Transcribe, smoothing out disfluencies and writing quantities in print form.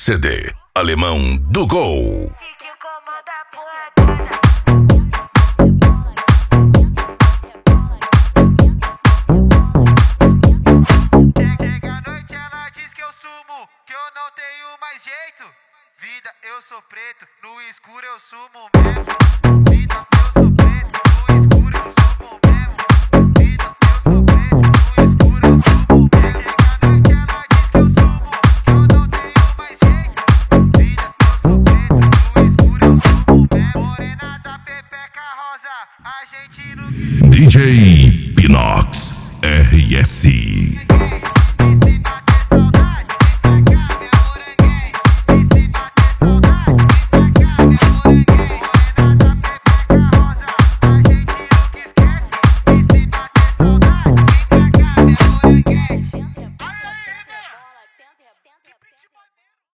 CD Alemão do Gol. Chega a noite, ela diz que eu sumo, que eu não tenho mais jeito. Vida, eu sou preto, no escuro eu sumo mesmo. Vida,